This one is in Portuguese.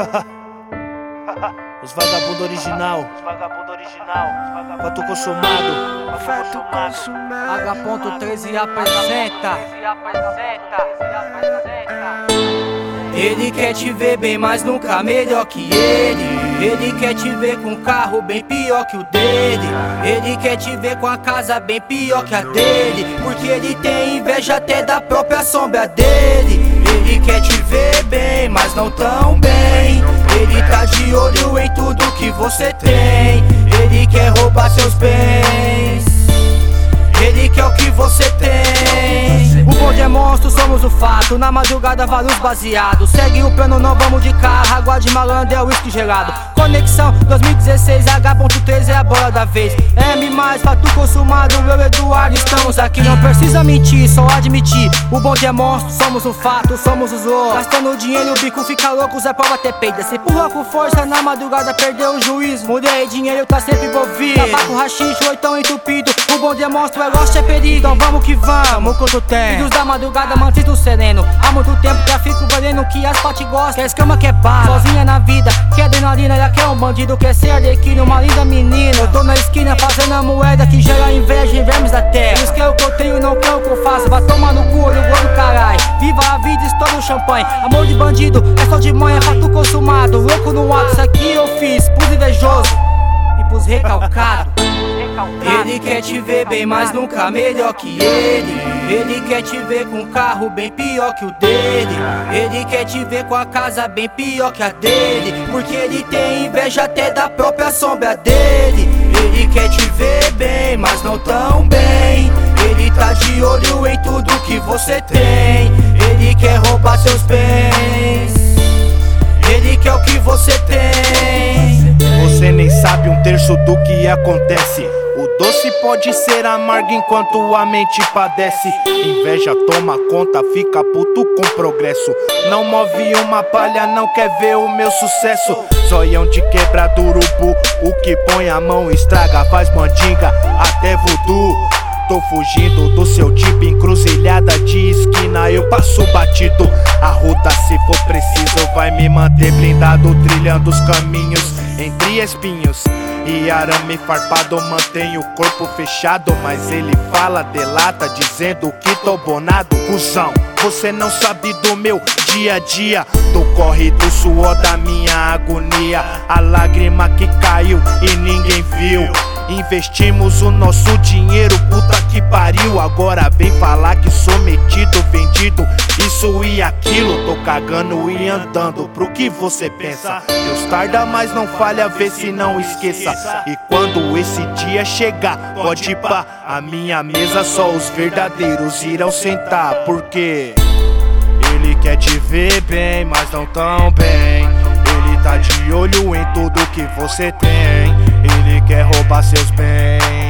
Os vagabundo original. Fato consumado. H.13 apresenta. Ele quer te ver bem, mas nunca melhor que ele. Ele quer te ver com um carro bem pior que o dele. Ele quer te ver com a casa bem pior que a dele, porque ele tem inveja até da própria sombra dele. Ele quer te ver bem, mas não tão bem. Ele tá de olho em tudo que você tem. Ele quer roubar seus bens. Ele quer o que você tem. O bonde é monstro, somos o fato. Na madrugada vários baseados. Segue o plano, não vamos de carro. Água de malandro é uísque gelado. Conexão 2016, H.13 é a bola da vez. M+, fato consumado, eu e Eduardo estamos aqui. Não precisa mentir, só admitir. O bonde é monstro, somos o fato, somos os loucos. Gastando dinheiro, o bico fica louco, Zé Pau até peida. Se empurra com força, na madrugada perdeu o juízo. Mudei dinheiro, tá sempre envolvido. Tabaco, rachixe, oitão entupido. O bonde é monstro, é lost, é perigo. Então vamos que vamos, quanto tem. Filhos da madrugada, mantido sereno. Há muito tempo trafico veneno que as pati gostam. Quer escama, quer bala, sozinha na vida. Quer adrenalina, ela quer um bandido. Quer ser arlequina, uma linda menina. Eu tô na esquina fazendo a moeda que gera inveja em vermes da terra. Eles querem o que eu tenho e não querem o que eu faço. Vai tomar no cu, olho gordo, carai. Viva a vida, estoura o champanhe. Amor de bandido, é só de manhã, fato consumado. Louco no ato, isso aqui eu fiz pros invejosos e pros recalcados. Ele quer te ver bem, mas nunca melhor que ele. Ele quer te ver com um carro bem pior que o dele. Ele quer te ver com a casa bem pior que a dele, porque ele tem inveja até da própria sombra dele. Ele quer te ver bem, mas não tão bem. Ele tá de olho em tudo que você tem. Ele quer roubar seus bens. Ele quer o que você tem. Você nem sabe um terço do que acontece. O doce pode ser amargo enquanto a mente padece. Inveja toma conta, fica puto com progresso. Não move uma palha, não quer ver o meu sucesso. Zoião de quebrado urubu, o que põe a mão estraga, faz mandinga até voodoo. Tô fugindo do seu tipo, encruzilhada de esquina eu passo batido. A ruta, se for preciso, vai me manter blindado, trilhando os caminhos entre espinhos e arame farpado. Mantenho o corpo fechado, mas ele fala, delata, dizendo que tô bonado. Cusão, você não sabe do meu dia a dia, do corre do suor da minha agonia. A lágrima que caiu e ninguém viu. Investimos o nosso dinheiro, puta que pariu. Agora vem falar que sou metido, vendido, isso e aquilo. Tô cagando e andando pro que você pensa. Deus tarda, mas não falha, vê se não esqueça. E quando esse dia chegar, pode ir pá, a minha mesa só os verdadeiros irão sentar. Porque ele quer te ver bem, mas não tão bem. Ele tá de olho em tudo que você tem. Ele quer roubar seus bens.